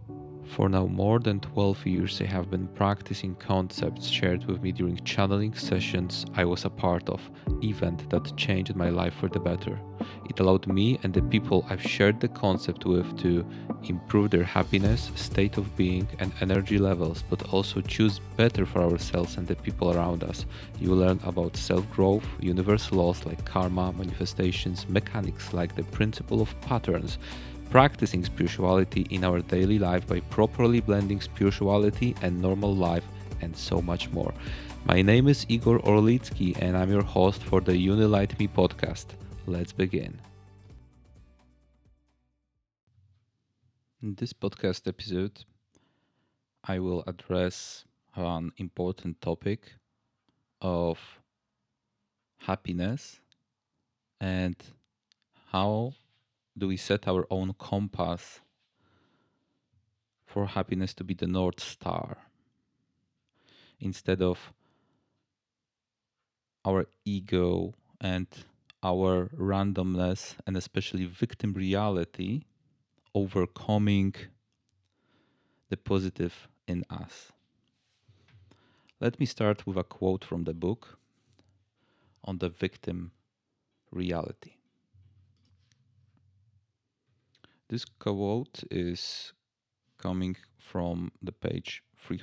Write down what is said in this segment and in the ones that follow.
For now more than 12 years, I have been practicing concepts shared with me during channeling sessions I was a part of, event that changed my life for the better. It allowed me and the people I've shared the concept with to improve their happiness, state of being, and energy levels, but also choose better for ourselves and the people around us. You will learn about self-growth, universal laws like karma, manifestations, mechanics like the principle of patterns, practicing spirituality in our daily life by properly blending spirituality and normal life, and so much more. My name is Igor Orlitsky, and I'm your host for the Unilight Me podcast. Let's begin. In this podcast episode, I will address an important topic of happiness and how do we set our own compass for happiness to be the North Star instead of our ego and our randomness and especially victim reality overcoming the positive in us. Let me start with a quote from the book on the victim reality. This quote is coming from the page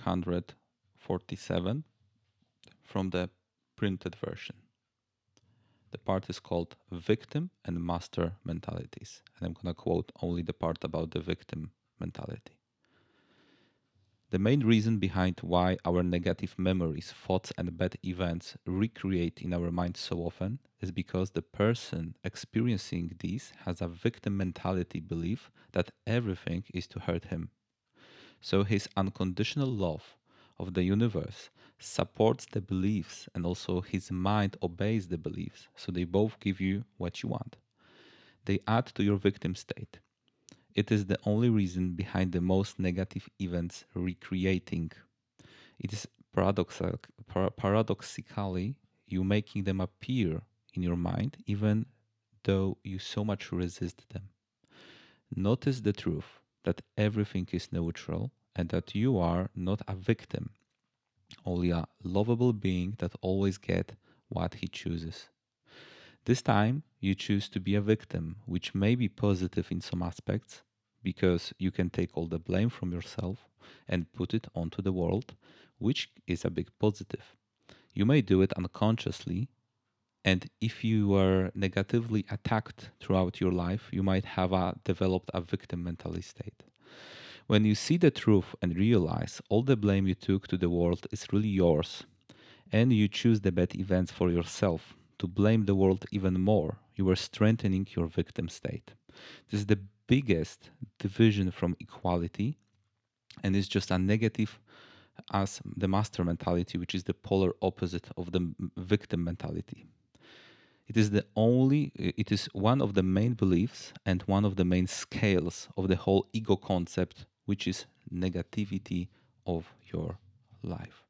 347 from the printed version. The part is called Victim and Master Mentalities. And I'm going to quote only the part about the victim mentality. The main reason behind why our negative memories, thoughts, and bad events recreate in our minds so often is because the person experiencing these has a victim mentality belief that everything is to hurt him. So his unconditional love of the universe supports the beliefs, and also his mind obeys the beliefs. So they both give you what you want. They add to your victim state. It is the only reason behind the most negative events recreating. It is paradoxically you making them appear in your mind even though you so much resist them. Notice the truth that everything is neutral and that you are not a victim, only a lovable being that always gets what he chooses. This time, you choose to be a victim, which may be positive in some aspects, because you can take all the blame from yourself and put it onto the world, which is a big positive. You may do it unconsciously, and if you were negatively attacked throughout your life, you might have developed a victim mentality state. When you see the truth and realize all the blame you took to the world is really yours, and you choose the bad events for yourself to blame the world even more, you are strengthening your victim state. This is the biggest division from equality, and is just a negative as the master mentality, which is the polar opposite of the victim mentality. It is one of the main beliefs and one of the main scales of the whole ego concept, which is negativity of your life.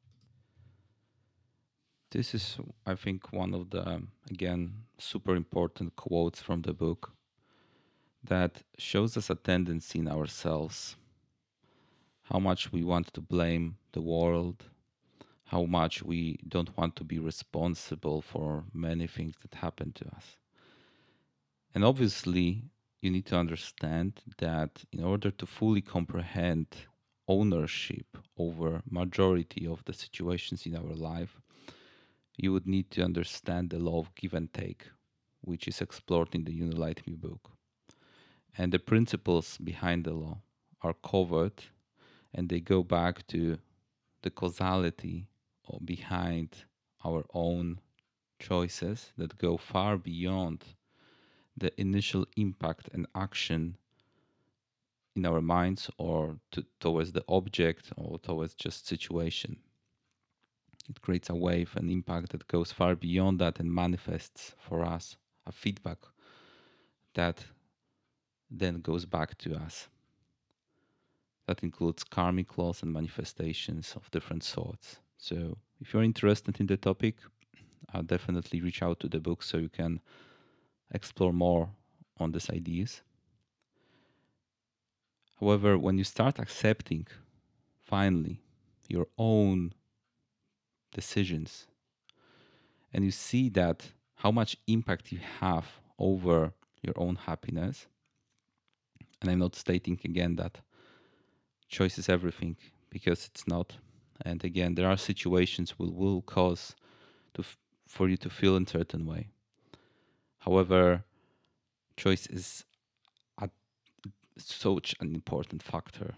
This is, I think, one of the, again, super important quotes from the book that shows us a tendency in ourselves, how much we want to blame the world, how much we don't want to be responsible for many things that happen to us. And obviously, you need to understand that in order to fully comprehend ownership over majority of the situations in our life, you would need to understand the law of give and take, which is explored in the Unilight Me book. And the principles behind the law are covered, and they go back to the causality behind our own choices that go far beyond the initial impact and action in our minds or towards the object or towards just situation. It creates a wave, an impact that goes far beyond that and manifests for us a feedback that then goes back to us. That includes karmic laws and manifestations of different sorts. So if you're interested in the topic, I'll definitely reach out to the book so you can explore more on these ideas. However, when you start accepting finally your own decisions and you see that how much impact you have over your own happiness, and I'm not stating again that choice is everything, because it's not. And again, there are situations will cause for you to feel in a certain way. However, choice is a, such an important factor.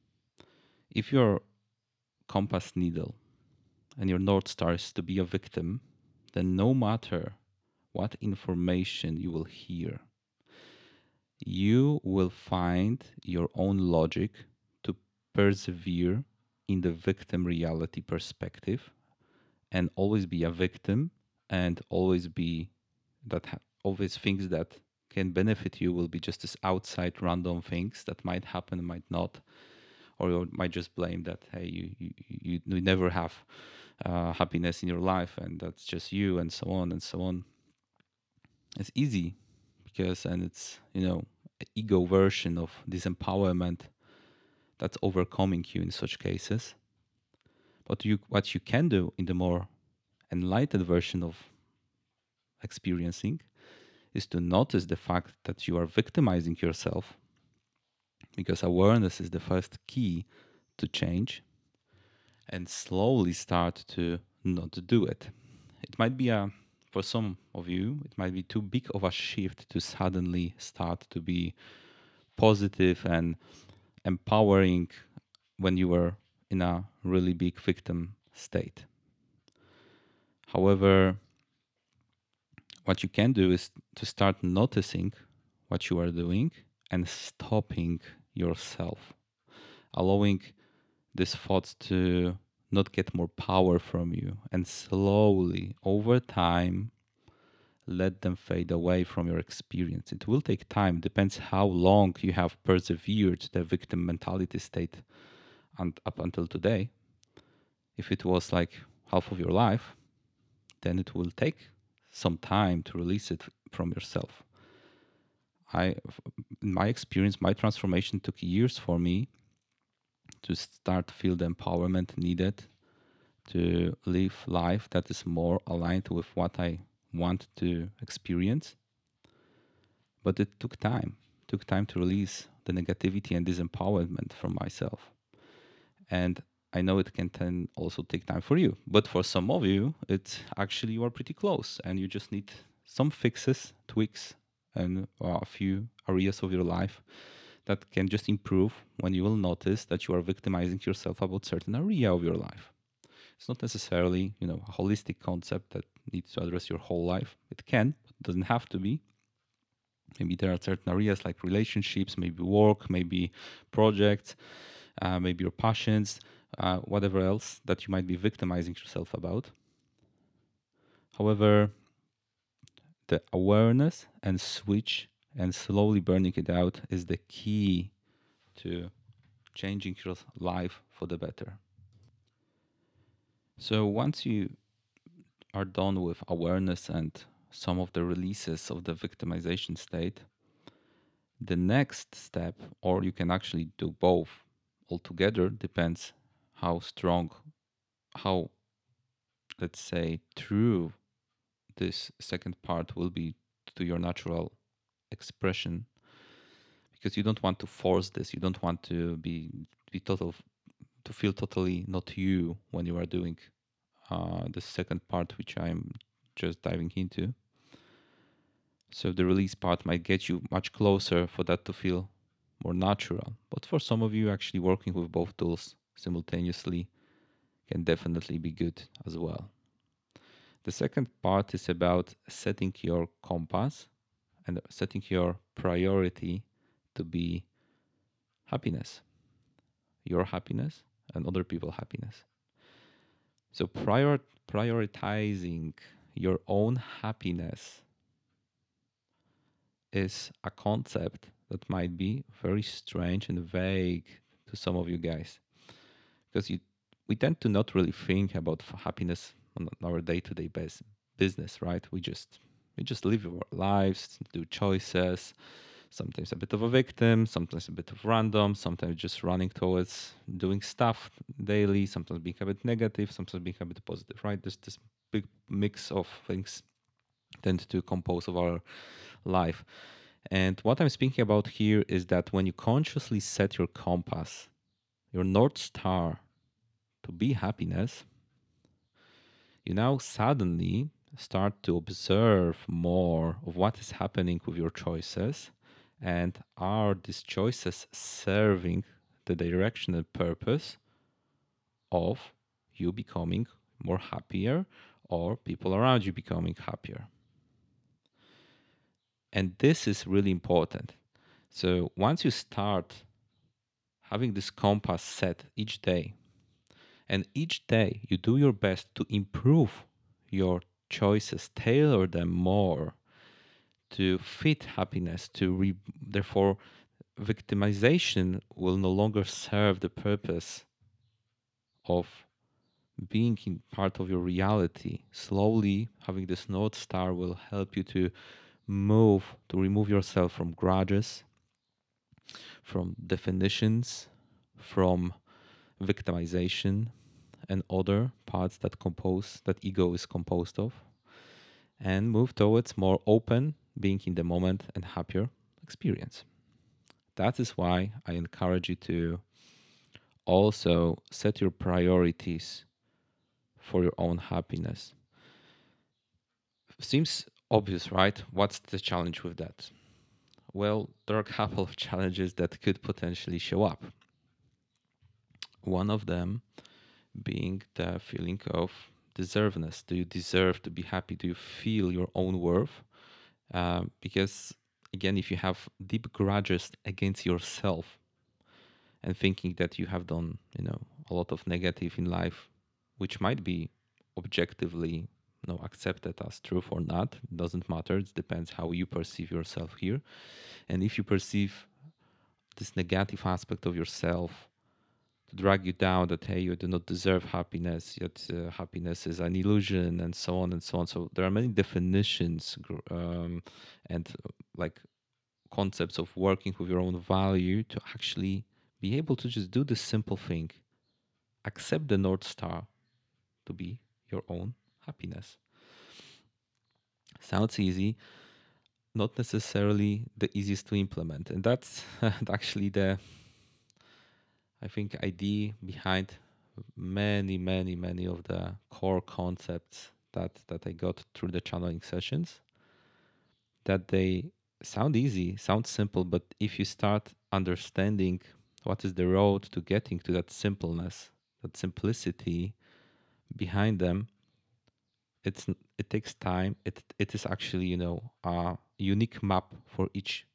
If your compass needle and your North Star is to be a victim, then no matter what information you will hear, you will find your own logic to persevere in the victim reality perspective and always be a victim, and always be always things that can benefit you will be just as outside random things that might happen, might not, or you might just blame that, hey, you never have happiness in your life and that's just you, and so on and so on. It's easy because, and it's, ego version of disempowerment that's overcoming you in such cases. But what you can do in the more enlightened version of experiencing is to notice the fact that you are victimizing yourself, because awareness is the first key to change, and slowly start to not do it. It might be for some of you, it might be too big of a shift to suddenly start to be positive and empowering when you were in a really big victim state. However, what you can do is to start noticing what you are doing and stopping yourself, allowing these thoughts to not get more power from you, and slowly over time let them fade away from your experience. It will take time, depends how long you have persevered the victim mentality state and up until today. If it was like half of your life, then it will take some time to release it from yourself. In my experience, my transformation took years for me to start to feel the empowerment needed to live life that is more aligned with what I want to experience. But it took time to release the negativity and disempowerment from myself. And I know it can also take time for you. But for some of you, it's actually you are pretty close and you just need some fixes, tweaks, and a few areas of your life that can just improve when you will notice that you are victimizing yourself about certain area of your life. It's not necessarily, a holistic concept that needs to address your whole life. It can, but it doesn't have to be. Maybe there are certain areas like relationships, maybe work, maybe projects, maybe your passions, whatever else that you might be victimizing yourself about. However, the awareness and switch and slowly burning it out is the key to changing your life for the better. So once you are done with awareness and some of the releases of the victimization state, the next step, or you can actually do both altogether, depends how strong, how, let's say, true this second part will be to your natural expression, because you don't want to force this. You don't want to be total, to feel totally not you when you are doing the second part, which I'm just diving into. So the release part might get you much closer for that to feel more natural. But for some of you, actually working with both tools simultaneously can definitely be good as well. The second part is about setting your compass and setting your priority to be happiness, your happiness and other people's happiness. So prioritizing your own happiness is a concept that might be very strange and vague to some of you guys, because we tend to not really think about happiness on our day-to-day business, right? We just live our lives, do choices, sometimes a bit of a victim, sometimes a bit of random, sometimes just running towards doing stuff daily, sometimes being a bit negative, sometimes being a bit positive, right? There's this big mix of things tend to compose of our life. And what I'm speaking about here is that when you consciously set your compass, your North Star to be happiness, you now suddenly start to observe more of what is happening with your choices, and are these choices serving the direction and purpose of you becoming more happier or people around you becoming happier. And this is really important. So once you start having this compass set each day, and each day you do your best to improve your choices, tailor them more to fit happiness, therefore victimization will no longer serve the purpose of being in part of your reality. Slowly having this North Star will help you to remove yourself from grudges, from definitions, from victimization, and other parts that ego is composed of, and move towards more open, being in the moment, and happier experience. That is why I encourage you to also set your priorities for your own happiness. Seems obvious, right? What's the challenge with that? Well, there are a couple of challenges that could potentially show up. One of them being the feeling of deservedness. Do you deserve to be happy? Do you feel your own worth? Because again, if you have deep grudges against yourself and thinking that you have done, a lot of negative in life, which might be objectively, accepted as truth or not, it doesn't matter. It depends how you perceive yourself here. And if you perceive this negative aspect of yourself to drag you down, that hey, you do not deserve happiness, yet happiness is an illusion, and so on and so on. So there are many definitions and like concepts of working with your own value to actually be able to just do this simple thing: accept the North Star to be your own happiness. Sounds easy, not necessarily the easiest to implement, and that's actually the, I think, idea behind many of the core concepts that I got through the channeling sessions. That they sound easy, sound simple, but if you start understanding what is the road to getting to that simpleness, that simplicity behind them, it takes time. It is actually a unique map for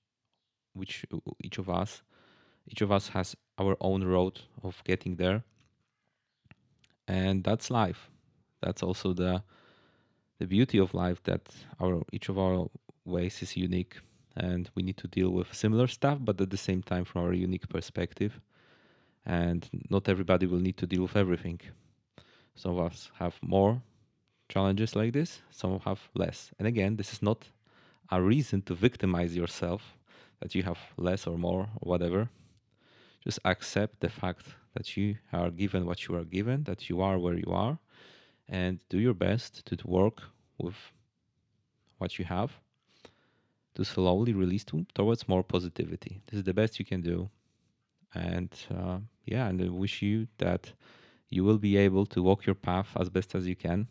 each of us. Each of us has our own road of getting there, and that's life. That's also the beauty of life, that each of our ways is unique, and we need to deal with similar stuff, but at the same time from our unique perspective. And not everybody will need to deal with everything. Some of us have more challenges like this, some have less. And again, this is not a reason to victimize yourself that you have less or more or whatever. Just accept the fact that you are given what you are given, that you are where you are, and do your best to work with what you have to slowly release towards more positivity. This is the best you can do. And and I wish you that you will be able to walk your path as best as you can.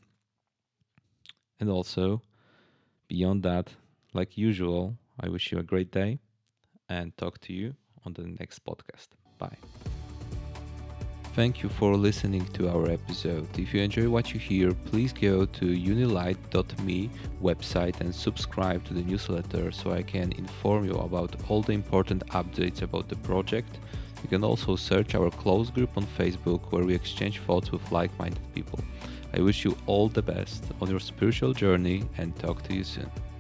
And also, beyond that, like usual, I wish you a great day and talk to you on the next podcast. Bye. Thank you for listening to our episode. If you enjoy what you hear, please go to unilight.me website and subscribe to the newsletter so I can inform you about all the important updates about the project. You can also search our close group on Facebook, where we exchange thoughts with like-minded people. I wish you all the best on your spiritual journey, and talk to you soon.